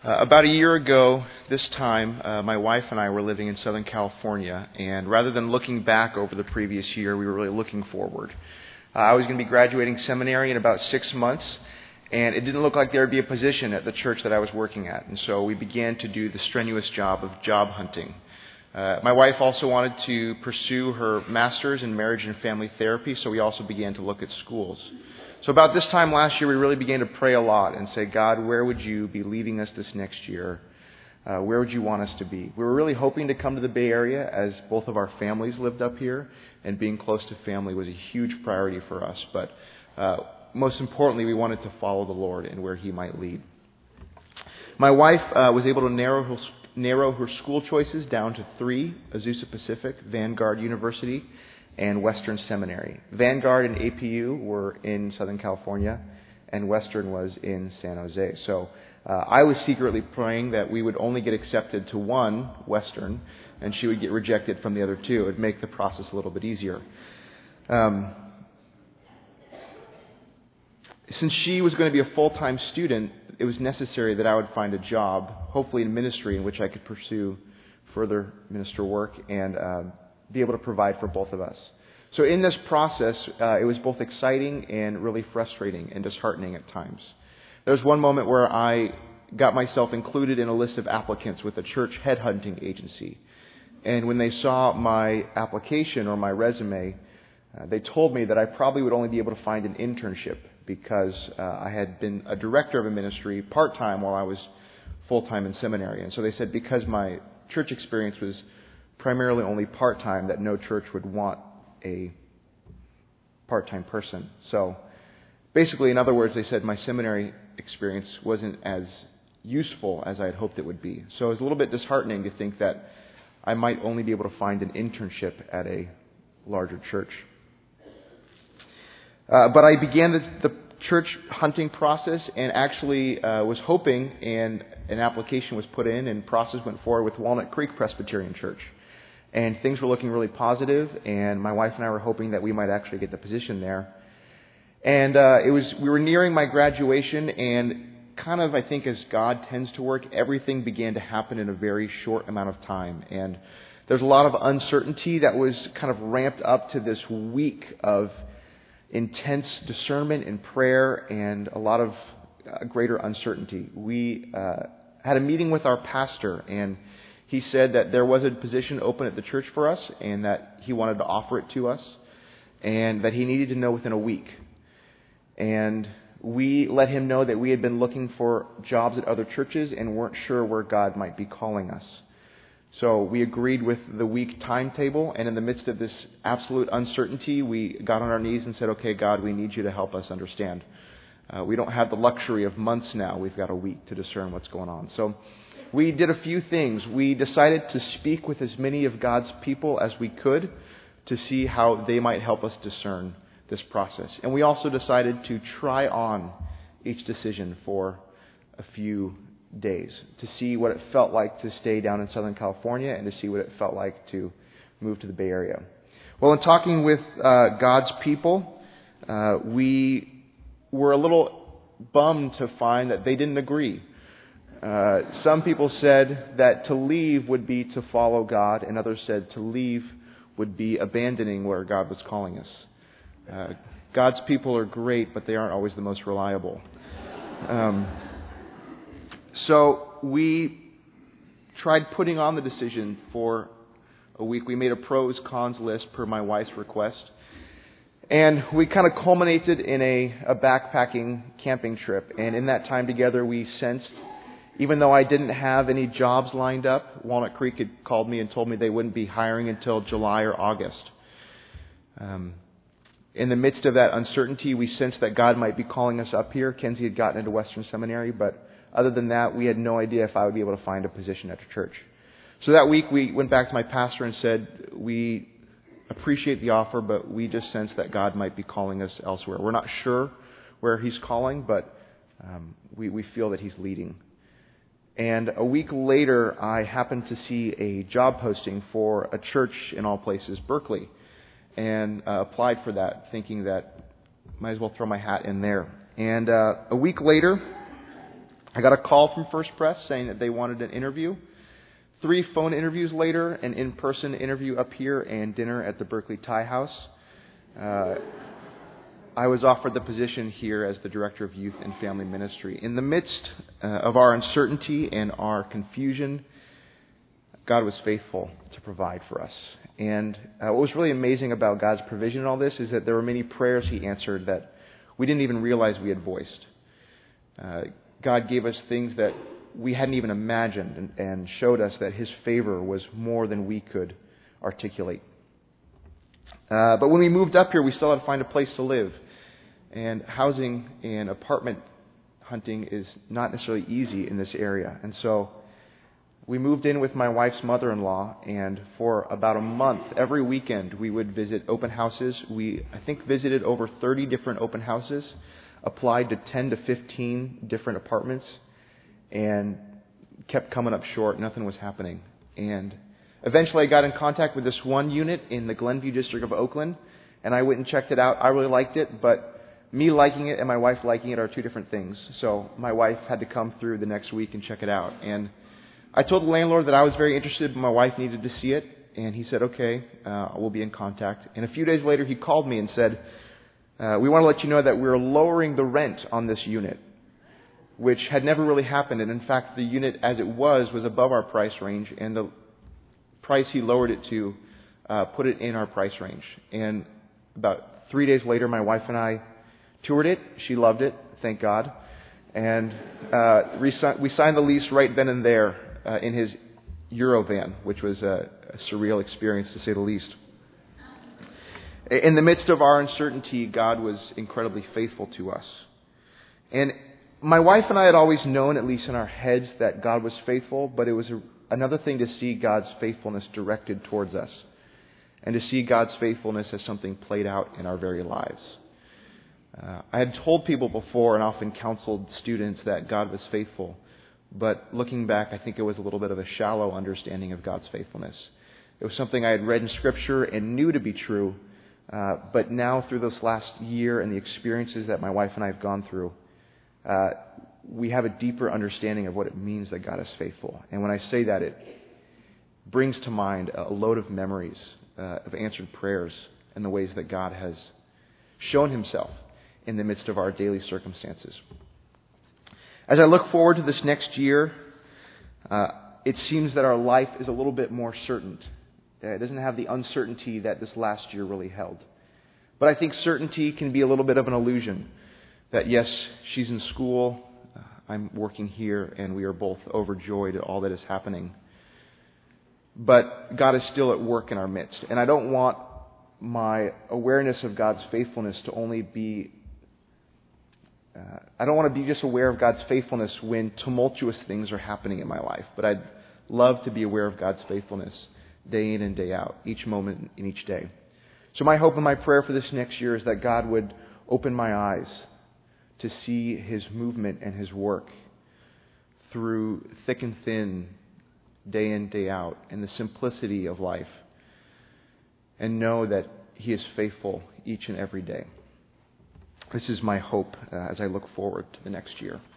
About a year ago, this time, my wife and I were living in Southern California, and rather than looking back over the previous year, we were really looking forward. I was going to be graduating seminary in about 6 months, and it didn't look like there would be a position at the church that I was working at, and so we began to do the strenuous job of job hunting. My wife also wanted to pursue her master's in marriage and family therapy, so we also began to look at schools. So about this time last year, we really began to pray a lot and say, God, where would you be leading us this next year? Where would you want us to be? We were really hoping to come to the Bay Area as both of our families lived up here, and being close to family was a huge priority for us. But most importantly, we wanted to follow the Lord and where He might lead. My wife was able to narrow her school choices down to 3: Azusa Pacific, Vanguard University, and Western Seminary. Vanguard and APU were in Southern California, and Western was in San Jose. So I was secretly praying that we would only get accepted to one, Western, and she would get rejected from the other 2. It would make the process a little bit easier. Since she was going to be a full-time student, it was necessary that I would find a job, hopefully in ministry, in which I could pursue further minister work and be able to provide for both of us. So in this process, it was both exciting and really frustrating and disheartening at times. There was one moment where I got myself included in a list of applicants with a church headhunting agency. And when they saw my application or my resume, they told me that I probably would only be able to find an internship because I had been a director of a ministry part-time while I was full-time in seminary. And so they said because my church experience was primarily only part-time, that no church would want a part-time person. So basically, in other words, they said my seminary experience wasn't as useful as I had hoped it would be. So it was a little bit disheartening to think that I might only be able to find an internship at a larger church. But I began the church hunting process and actually was hoping, and an application was put in and process went forward with Walnut Creek Presbyterian Church. And things were looking really positive, and my wife and I were hoping that we might actually get the position there. And we were nearing my graduation, and kind of, I think, as God tends to work, everything began to happen in a very short amount of time. And there's a lot of uncertainty that was kind of ramped up to this week of intense discernment and prayer and a lot of greater uncertainty. We had a meeting with our pastor, and he said that there was a position open at the church for us and that he wanted to offer it to us and that he needed to know within a week. And we let him know that we had been looking for jobs at other churches and weren't sure where God might be calling us. So we agreed with the week timetable, and in the midst of this absolute uncertainty, we got on our knees and said, okay, God, we need you to help us understand. We don't have the luxury of months now. We've got a week to discern what's going on. So we did a few things. We decided to speak with as many of God's people as we could to see how they might help us discern this process. And we also decided to try on each decision for a few days to see what it felt like to stay down in Southern California and to see what it felt like to move to the Bay Area. Well, in talking with God's people, we were a little bummed to find that they didn't agree. Some people said that to leave would be to follow God, and others said to leave would be abandoning where God was calling us. God's people are great, but they aren't always the most reliable. So we tried putting on the decision for a week. We made a pros-cons list per my wife's request. And we kind of culminated in a backpacking camping trip. And in that time together, we sensed, even though I didn't have any jobs lined up, Walnut Creek had called me and told me they wouldn't be hiring until July or August. In the midst of that uncertainty, we sensed that God might be calling us up here. Kenzie had gotten into Western Seminary, but other than that, we had no idea if I would be able to find a position at the church. So that week, we went back to my pastor and said, we appreciate the offer, but we just sense that God might be calling us elsewhere. We're not sure where He's calling, but we feel that He's leading. And a week later, I happened to see a job posting for a church, in all places, Berkeley, and applied for that, thinking that might as well throw my hat in there. And a week later, I got a call from First Press saying that they wanted an interview. 3 phone interviews later, an in-person interview up here, and dinner at the Berkeley Thai House. I was offered the position here as the Director of Youth and Family Ministry. In the midst of our uncertainty and our confusion, God was faithful to provide for us. And what was really amazing about God's provision in all this is that there were many prayers He answered that we didn't even realize we had voiced. God gave us things that we hadn't even imagined and showed us that His favor was more than we could articulate. But when we moved up here, we still had to find a place to live. And housing and apartment hunting is not necessarily easy in this area. And so we moved in with my wife's mother-in-law, and for about a month, every weekend, we would visit open houses. We, I think, visited over 30 different open houses, applied to 10 to 15 different apartments, and kept coming up short. Nothing was happening. And eventually I got in contact with this one unit in the Glenview district of Oakland, and I went and checked it out. I really liked it, but me liking it and my wife liking it are two different things. So my wife had to come through the next week and check it out. And I told the landlord that I was very interested, but my wife needed to see it. And he said, okay, we'll be in contact. And a few days later, he called me and said, we want to let you know that we're lowering the rent on this unit, which had never really happened. And in fact, the unit as it was above our price range. And the price he lowered it to put it in our price range. And about 3 days later, my wife and I toured it. She loved it, thank God. And we signed the lease right then and there in his Eurovan, which was a surreal experience to say the least. In the midst of our uncertainty, God was incredibly faithful to us. And my wife and I had always known, at least in our heads, that God was faithful, but it was another thing to see God's faithfulness directed towards us and to see God's faithfulness as something played out in our very lives. I had told people before and often counseled students that God was faithful, but looking back, I think it was a little bit of a shallow understanding of God's faithfulness. It was something I had read in Scripture and knew to be true, but now through this last year and the experiences that my wife and I have gone through, we have a deeper understanding of what it means that God is faithful. And when I say that, it brings to mind a load of memories of answered prayers and the ways that God has shown Himself in the midst of our daily circumstances. As I look forward to this next year, it seems that our life is a little bit more certain. It doesn't have the uncertainty that this last year really held. But I think certainty can be a little bit of an illusion. That yes, she's in school, I'm working here, and we are both overjoyed at all that is happening. But God is still at work in our midst. And I don't want my awareness of God's faithfulness to only be I don't want to be just aware of God's faithfulness when tumultuous things are happening in my life, but I'd love to be aware of God's faithfulness day in and day out, each moment in each day. So my hope and my prayer for this next year is that God would open my eyes to see His movement and His work through thick and thin, day in, day out, and the simplicity of life, and know that He is faithful each and every day. This is my hope as I look forward to the next year.